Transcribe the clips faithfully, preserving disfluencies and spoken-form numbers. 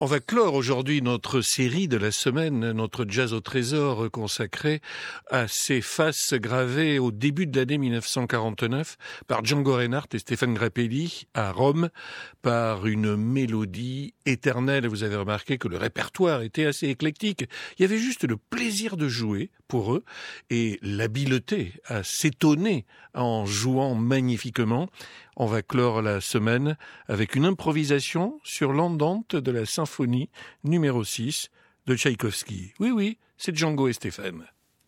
On va clore aujourd'hui notre série de la semaine, notre Jazz au trésor consacré à ces faces gravées au début de l'année mille neuf cent quarante-neuf par Django Reinhardt et Stéphane Grappelli à Rome, par une mélodie éternelle. Vous avez remarqué que le répertoire était assez éclectique. Il y avait juste le plaisir de jouer pour eux et l'habileté à s'étonner en jouant magnifiquement. On va clore la semaine avec une improvisation sur l'andante de la symphonie numéro six de Tchaïkovski. Oui, oui, c'est Django et Stéphane.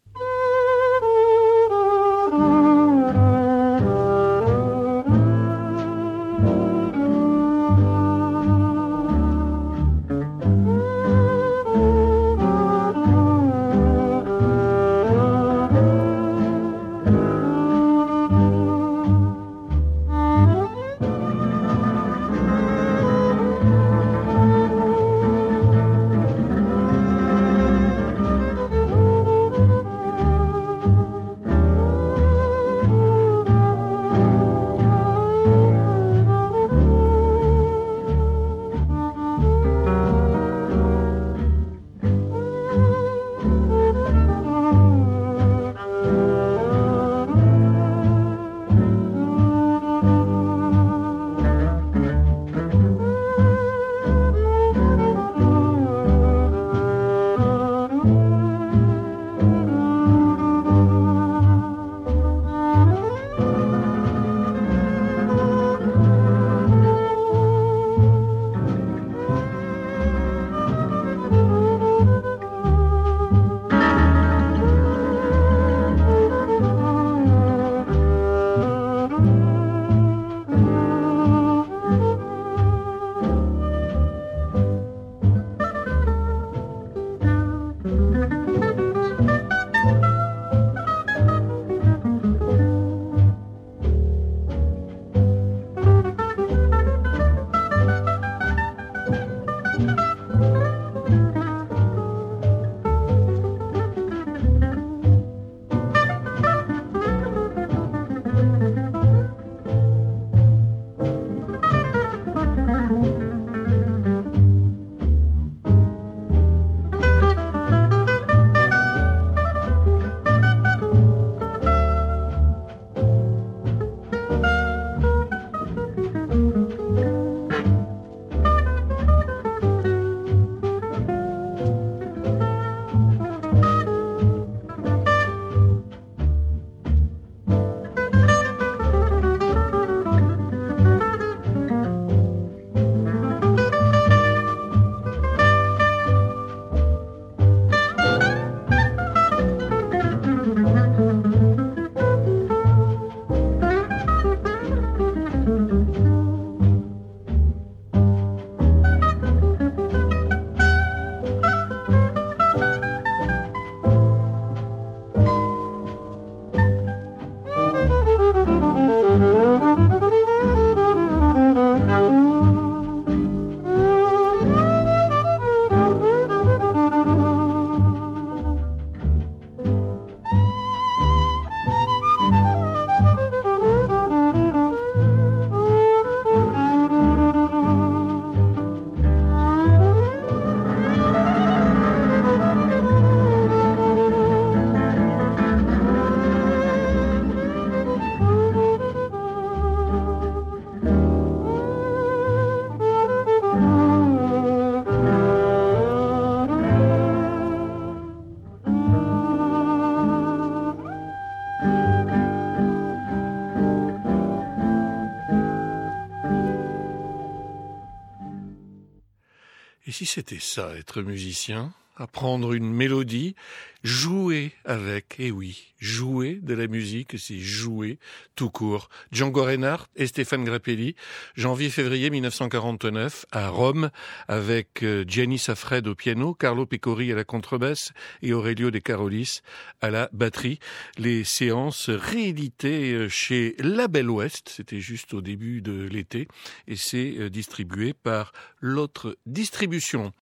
Et si c'était ça, être musicien, apprendre une mélodie, jouer avec, et oui, jouer de la musique, c'est jouer tout court. Django Reinhardt et Stéphane Grappelli, janvier-février mille neuf cent quarante-neuf, à Rome, avec Gianni Safred au piano, Carlo Pecori à la contrebasse et Aurelio De Carolis à la batterie. Les séances rééditées chez Label Ouest, c'était juste au début de l'été, et c'est distribué par l'autre distribution.